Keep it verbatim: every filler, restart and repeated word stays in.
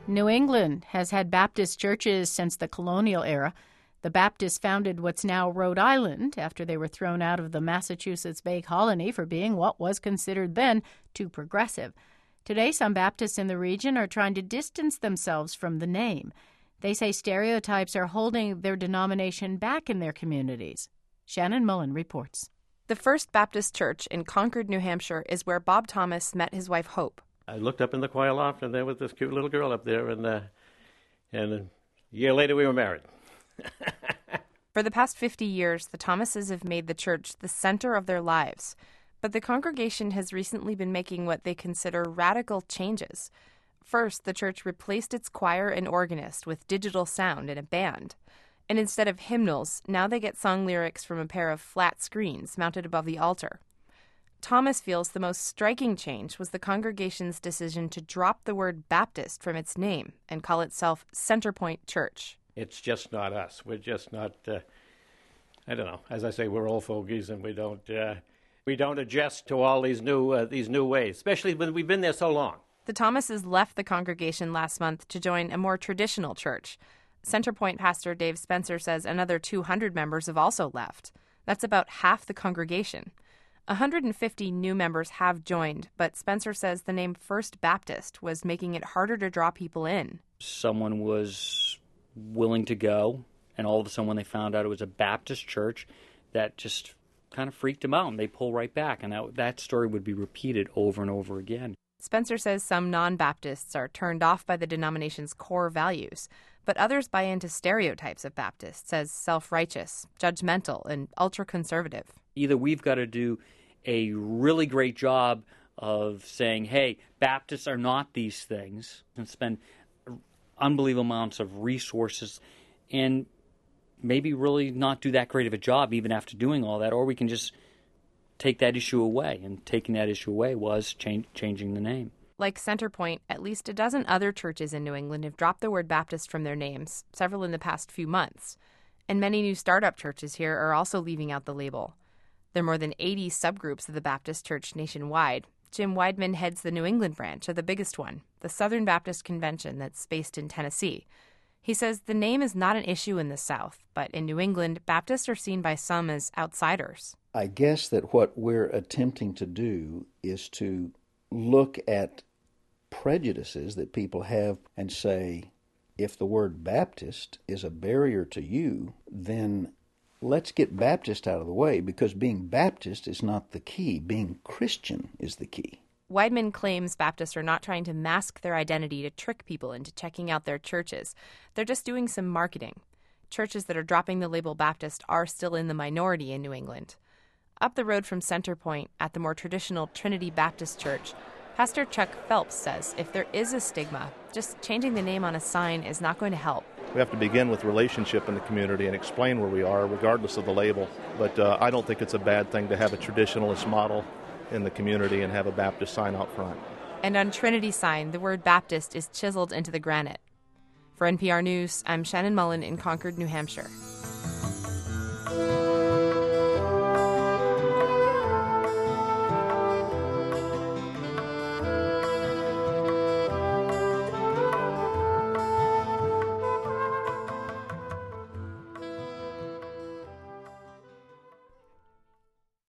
New England has had Baptist churches since the colonial era. The Baptists founded what's now Rhode Island after they were thrown out of the Massachusetts Bay Colony for being what was considered then too progressive. Today, some Baptists in the region are trying to distance themselves from the name. They say stereotypes are holding their denomination back in their communities. Shannon Mullen reports. The First Baptist Church in Concord, New Hampshire, is where Bob Thomas met his wife, Hope. I looked up in the choir loft, and there was this cute little girl up there, and uh, and a year later we were married. For the past fifty years, the Thomases have made the church the center of their lives. But the congregation has recently been making what they consider radical changes. First, the church replaced its choir and organist with digital sound and a band. And instead of hymnals, now they get sung lyrics from a pair of flat screens mounted above the altar. Thomas feels the most striking change was the congregation's decision to drop the word Baptist from its name and call itself Centerpoint Church. It's just not us. We're just not, uh, I don't know, as I say, we're old fogies, and we don't uh, we don't adjust to all these new uh, these new ways, especially when we've been there so long. The Thomases left the congregation last month to join a more traditional church. Centerpoint pastor Dave Spencer says another two hundred members have also left. That's about half the congregation. one hundred fifty new members have joined, but Spencer says the name First Baptist was making it harder to draw people in. Someone was willing to go, and all of a sudden when they found out it was a Baptist church, that just kind of freaked them out, and they pull right back. And that, that story would be repeated over and over again. Spencer says some non-Baptists are turned off by the denomination's core values, but others buy into stereotypes of Baptists as self-righteous, judgmental, and ultra-conservative. Either we've got to do a really great job of saying, hey, Baptists are not these things, and spend unbelievable amounts of resources and maybe really not do that great of a job even after doing all that, or we can just take that issue away. And taking that issue away was change, changing the name. Like Centerpoint, at least a dozen other churches in New England have dropped the word Baptist from their names, several in the past few months. And many new startup churches here are also leaving out the label. There are more than eighty subgroups of the Baptist Church nationwide. Jim Weidman heads the New England branch of the biggest one, the Southern Baptist Convention that's based in Tennessee. He says the name is not an issue in the South, but in New England, Baptists are seen by some as outsiders. I guess that what we're attempting to do is to look at prejudices that people have and say, if the word Baptist is a barrier to you, then let's get Baptist out of the way, because being Baptist is not the key. Being Christian is the key. Weidman claims Baptists are not trying to mask their identity to trick people into checking out their churches. They're just doing some marketing. Churches that are dropping the label Baptist are still in the minority in New England. Up the road from Centerpoint, at the more traditional Trinity Baptist Church, Pastor Chuck Phelps says if there is a stigma, just changing the name on a sign is not going to help. We have to begin with relationship in the community and explain where we are, regardless of the label. But uh, I don't think it's a bad thing to have a traditionalist model in the community and have a Baptist sign out front. And on Trinity sign, the word Baptist is chiseled into the granite. For N P R News, I'm Shannon Mullen in Concord, New Hampshire.